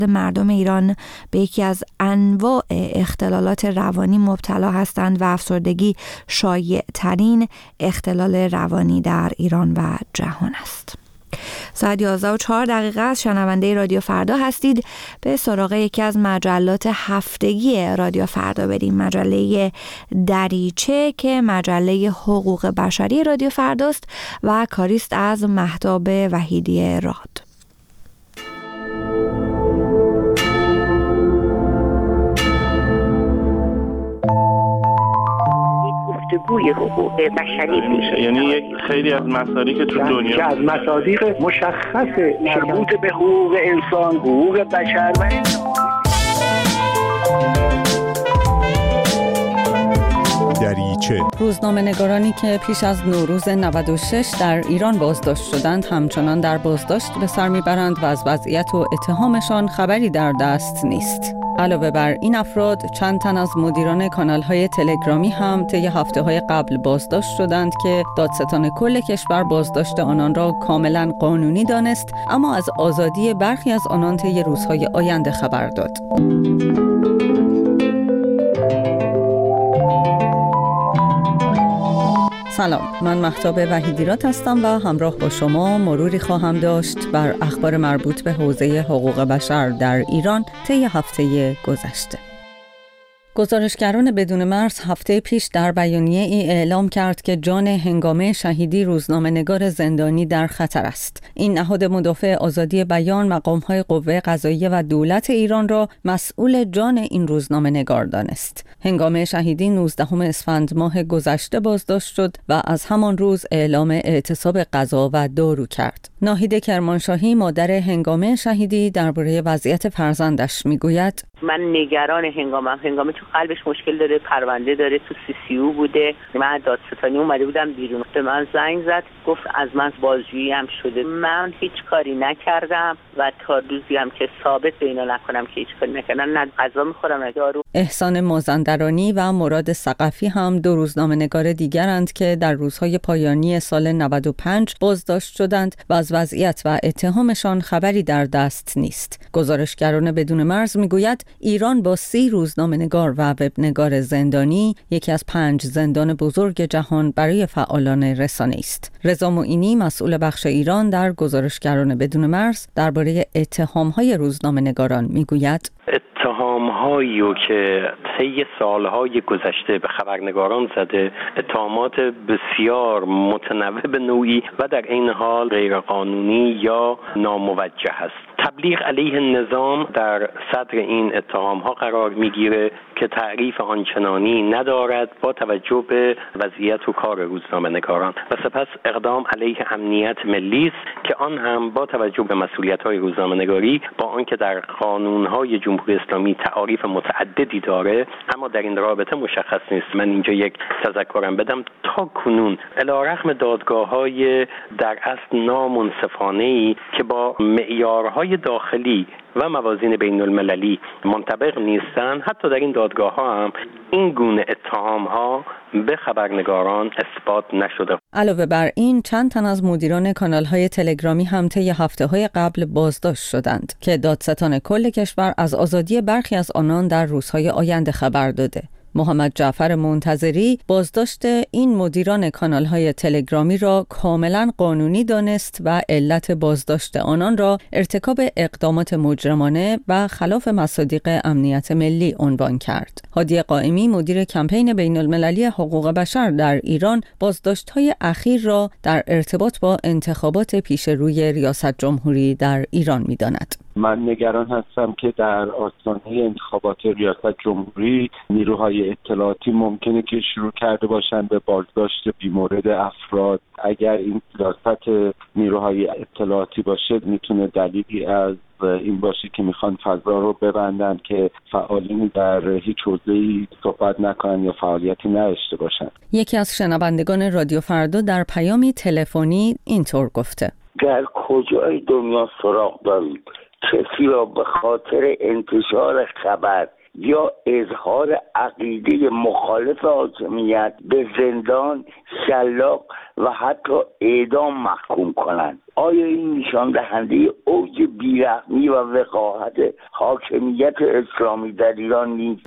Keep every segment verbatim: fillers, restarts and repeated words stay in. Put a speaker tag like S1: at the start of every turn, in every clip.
S1: مردم ایران به یکی از انواع اختلالات روانی مبتلا هستند و افسردگی شایع ترین اختلال روانی در ایران و جهان است. ساعت یازده و چهار دقیقه است. شنونده رادیو فردا هستید. به سراغ یکی از مجلات هفتگی رادیو فردا بریم. مجله دریچه که مجله حقوق بشری رادیو فرداست و کاریست از مهتاب وحیدی راد.
S2: گفتگوی حقوق بشری میشه،
S3: یعنی یک خیلی از مصادیق که تو دنیا
S4: که از مصادیق مشخص مربوط به حقوق انسان، حقوق بشر و
S5: دریچه.
S6: روزنامه‌نگارانی که پیش از نوروز نود و شش در ایران بازداشت شدند همچنان در بازداشت به سر میبرند و از وضعیت و اتهامشان خبری در دست نیست. علاوه بر این افراد چند تن از مدیران کانال‌های تلگرامی هم طی هفته‌های قبل بازداشت شدند که دادستان کل کشور بازداشت آنان را کاملا قانونی دانست، اما از آزادی برخی از آنان طی روزهای آینده خبر داد. سلام، من مهتاب وحیدی راد هستم و همراه با شما مروری خواهم داشت بر اخبار مربوط به حوزه حقوق بشر در ایران طی هفته گذشته. گزارشگران بدون مرز هفته پیش در بیانیه ای اعلام کرد که جان هنگامه شهیدی روزنامه‌نگار زندانی در خطر است. این نهاد مدافع آزادی بیان مقام‌های قوه قضاییه و دولت ایران را مسئول جان این روزنامه‌نگار دانست. هنگامه شهیدی نوزدهم اسفند ماه گذشته بازداشت شد و از همان روز اعلام اعتصاب غذا و دارو کرد. ناهید کرمانشاهی مادر هنگامه شهیدی درباره وضعیت فرزندش میگوید:
S2: من نگران هنگامم. هنگامه تو قلبش مشکل داره، پرونده داره، تو سی سی او بوده. من دادستانی اومده بودم بیرون، به من زنگ زد گفت از من بازجویی هم شده. من هیچ کاری نکردم و تا روزی هم که ثابت به اینا نکنم که هیچ کاری نکردم، نه غذا میخورم نه دارو.
S6: احسان مازندرانی و مراد ثقفی هم دو روزنامه‌نگار دیگرند که در روزهای پایانی سال نود و پنج بازداشت شدند و از وضعیت و اتهامشان خبری در دست نیست. گزارشگران بدون مرز میگوید ایران با سی روزنامه‌نگار و وبنگار زندانی یکی از پنج زندان بزرگ جهان برای فعالان رسانه است. رضا معینی مسئول بخش ایران در گزارشگران بدون مرز درباره اتهام‌های روزنامه‌نگاران میگوید:
S7: اتهام‌هایی که طی سال‌های گذشته به خبرنگاران زده، اتهامات بسیار متنوع به نوعی و در این حال غیرقانونی یا ناموجه است. تبلیغ علیه نظام در صدر این اتهام‌ها قرار می‌گیره که تعریف آنچنانی ندارد با توجه به وضعیت و کار روزنامه‌نگاران و سپس اقدام علیه امنیت ملی است که آن هم با توجه به مسئولیت‌های روزنامه‌نگاری با آنکه در قانون‌های جمهوری اسلامی تعاریف متعددی داره اما در این رابطه مشخص نیست. من اینجا یک تذکرم بدم: تا کنون علیرغم دادگاه‌های در اصل نامنصفانه‌ای که با معیارهای داخلی و موازین بین المللی منطبق نیستن، حتی در این دادگاه ها هم این گونه اتهام ها به خبرنگاران اثبات نشده.
S6: علاوه بر این چند تن از مدیران کانال های تلگرامی هم طی هفته های قبل بازداشت شدند که دادستان کل کشور از آزادی برخی از آنان در روزهای آینده خبر داده. محمد جعفر منتظری بازداشت این مدیران کانال‌های تلگرامی را کاملا قانونی دانست و علت بازداشت آنان را ارتکاب اقدامات مجرمانه و خلاف مصادیق امنیت ملی عنوان کرد. هادی قائمی مدیر کمپین بین‌المللی حقوق بشر در ایران بازداشت‌های اخیر را در ارتباط با انتخابات پیش روی ریاست جمهوری در ایران می‌داند.
S8: من نگران هستم که در آستانه انتخابات ریاست جمهوری نیروهای اطلاعاتی ممکنه که شروع کرده باشند به بازداشت بیمورد افراد. اگر این سیاست نیروهای اطلاعاتی باشه میتونه دلیلی از این باشه که میخوان فضا رو ببندن که فعالین در هیچ حوزه‌ای صحبت نکنن یا فعالیتی نداشته باشن.
S6: یکی از شنوندگان رادیو فردا در پیامی تلفنی اینطور گفته:
S9: در کجای دنیا سراغ دارید کسی را به خاطر انتشار خبر
S4: یا اظهار عقیده مخالف حاکمیت به زندان، شلاق و حتی اعدام محکوم کنند. آیا این نشان دهنده اوج بیرحمی و وقاحت حاکمیت اسلامی در ایران نیست؟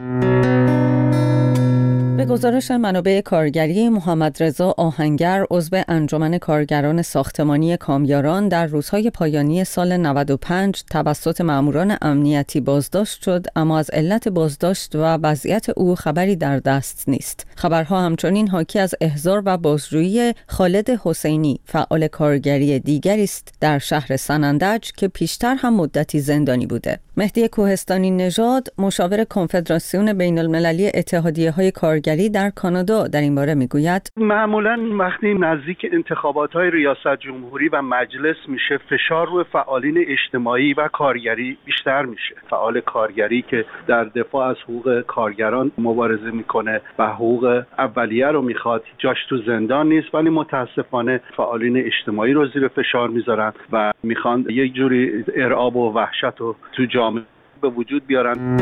S6: به گزارش منابع کارگری، محمد رضا آهنگر عضو انجمن کارگران ساختمانی کامیاران در روزهای پایانی سال نود و پنج توسط ماموران امنیتی بازداشت شد، اما از علت بازداشت و وضعیت او خبری در دست نیست. خبرها همچنین حاکی از احضار و بازجویی خالد حسینی، فعال کارگری دیگری است در شهر سنندج که پیشتر هم مدتی زندانی بوده. مهدی کوهستانی نژاد، مشاور کنفدراسیون بین المللی اتحادیه‌های کارگری در کانادا، در این باره میگوید
S9: معمولاً وقتی نزدیک انتخابات‌های ریاست جمهوری و مجلس میشه، فشار روی فعالین اجتماعی و کارگری بیشتر میشه. فعال کارگری که در دفاع از حقوق کارگران مبارزه میکنه و حقوق اولیه رو میخواد، جاش تو زندان نیست، ولی متاسفانه فعالین اجتماعی رو زیر فشار میذارن و میخوان یک جوری ارعاب و وحشت رو تو جامعه به وجود بیارن.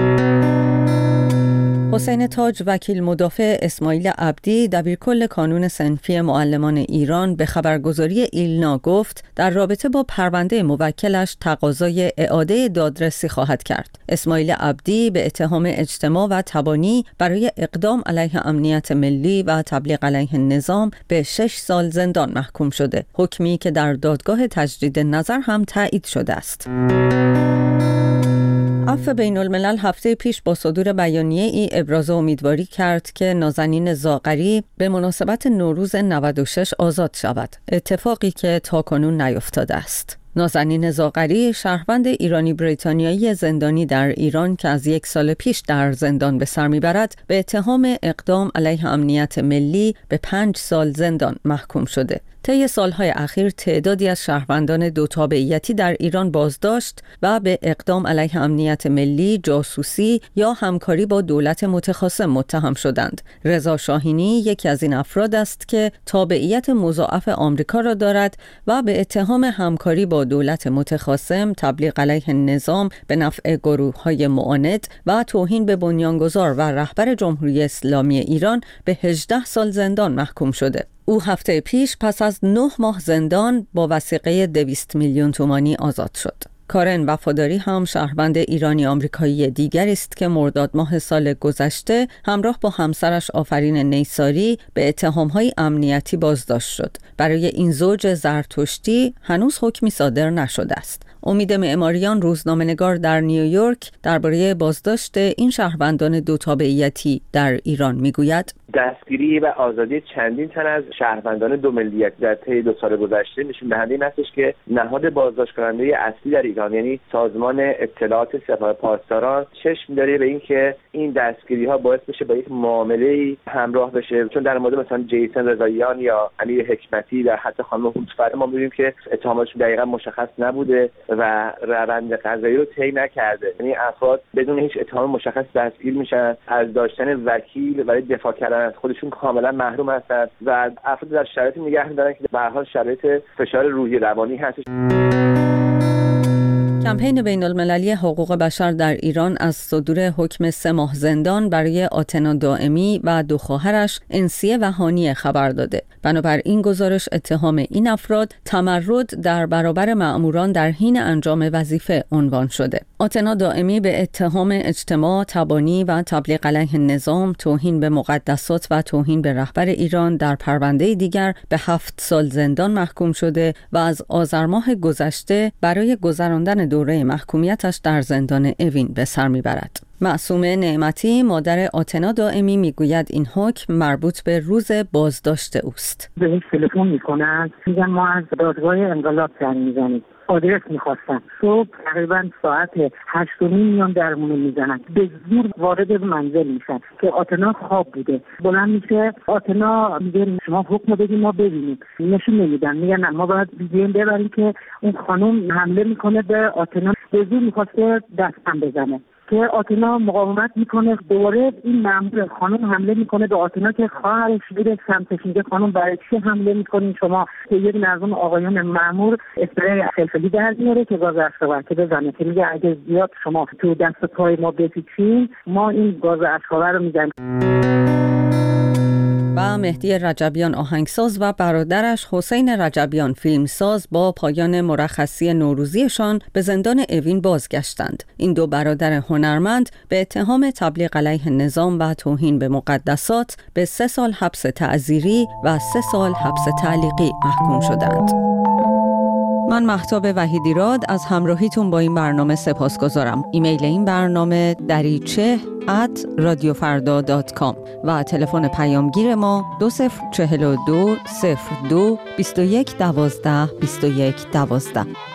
S6: حسین تاج، وکیل مدافع اسماعیل عبدی، دبیرکل کانون صنفی معلمان ایران، به خبرگزاری ایلنا گفت در رابطه با پرونده موکلش تقاضای اعاده دادرسی خواهد کرد. اسماعیل عبدی به اتهام اجتماع و تبانی برای اقدام علیه امنیت ملی و تبلیغ علیه نظام به شش سال زندان محکوم شده، حکمی که در دادگاه تجدید نظر هم تایید شده است. عفو بین الملل هفته پیش با صدور بیانیه ای ابراز امیدواری کرد که نازنین زاغری به مناسبت نوروز نود و شش آزاد شود، اتفاقی که تاکنون نیفتاده است. نازنین زاغری، شهروند ایرانی بریتانیایی زندانی در ایران که از یک سال پیش در زندان به سر میبرد، به اتهام اقدام علیه امنیت ملی به پنج سال زندان محکوم شده. طی سالهای اخیر تعدادی از شهروندان دو تابعیتی در ایران بازداشت و به اقدام علیه امنیت ملی، جاسوسی یا همکاری با دولت متخاصم متهم شدند. رضا شاهینی یکی از این افراد است که تابعیت مضاعف آمریکا را دارد و به اتهام همکاری با دولت متخاصم، تبلیغ علیه نظام به نفع گروه‌های معاند و توهین به بنیانگذار و رهبر جمهوری اسلامی ایران به هجده سال زندان محکوم شده. او هفته پیش پس از نه ماه زندان با وثیقه دویست میلیون تومانی آزاد شد. کارن وفاداری هم شهروند ایرانی آمریکایی دیگری است که مرداد ماه سال گذشته همراه با همسرش آفرین نیساری به اتهام‌های امنیتی بازداشت شد. برای این زوج زرتشتی هنوز حکمی صادر نشده است. امید معماریان، روزنامه‌نگار در نیویورک، درباره بازداشت این شهروندان دو تابعیتی در ایران میگوید
S10: دستگیری و آزادی چندین تن از شهروندان دو ملیت در طی دو سال گذشته نشون دهنده این هستش که نهاد بازداشت کننده اصلی در ایران، یعنی سازمان اطلاعات سپاه پاسداران، چشم داره به این که این دستگیری ها باعث بشه با یک معامله همراه بشه. چون در مورد مثلا جیسن رضاییان یا امیر حکمتی در حتی خانم هوتفر ما می‌بینیم که اتهاماتشون دقیقاً مشخص نبوده و روند قضایی رو طی نکرده، یعنی افراد بدون هیچ اتهام مشخص دستگیر میشن، از داشتن وکیل برای دفاع کردن از خودشون کاملا محروم هستند و افراد در شرایطی نگه می‌دارن که به هر حال شرایط فشار روحی روانی هست.
S6: کمپین بین المللی حقوق بشر در ایران از صدور حکم سه ماه زندان برای آتنا دائمی و دو خواهرش انسیه وهانی خبر داده. بنابراین گزارش اتهام این افراد تمرد در برابر مأموران در حین انجام وظیفه عنوان شده. آتنا دائمی به اتهام اجتماع، تبانی و تبلیغ علیه نظام، توهین به مقدسات و توهین به رهبر ایران در پرونده دیگر به هفت سال زندان محکوم شده و از آذر ماه گذشته برای گذراندن دوره محکومیتش در زندان اوین به سر میبرد. معصومه نعمتی، مادر آتنا دائمی، میگوید این حکم مربوط به روز بازداشت اوست.
S11: به تلفن میکنن، میگن ما از دادگاه انقلاب زنگ میزنیم، آدرس میخواستن. صبح تقریبا ساعت هشت و نیم میان درمونو میزنن، به زور وارد منزل میشن که آتنا خواب بوده. بلند میشه آتنا میگه شما حکم بدید ما ببینیم، نشون نمیدن، میگن نه ما باید بیدیم ببریم که اون خانم حمله میکنه به آتنا، به زور میخواسته دستم بزنه که آتنا مقاومت میکنه. دوباره این مأمور خانم حمله میکنه به آتنا که خواهرش بره سمتش. میگه خانم برای چی حمله میکنین شما؟ که یک نظم آقایان مأمور اسپری فلفلی در میاره که گاز اشک‌آور بزنه، که میگه اگه زیاد شما تو دست پای ما بپیچین ما این گاز اشک‌آور رو میزنیم.
S6: و مهدی رجبیان آهنگساز و برادرش حسین رجبیان فیلمساز با پایان مرخصی نوروزیشان به زندان اوین بازگشتند. این دو برادر هنرمند به اتهام تبلیغ علیه نظام و توهین به مقدسات به سه سال حبس تعزیری و سه سال حبس تعلیقی محکوم شدند. من مهتاب وحیدیراد از همراهیتون با این برنامه سپاسگزارم. ایمیل این برنامه دریچه ات رادیو فردا دات کام و تلفن پیامگیر ما دو صفر چهل و دو صفر دو بیست و یک دوازده بیست و یک دوازده.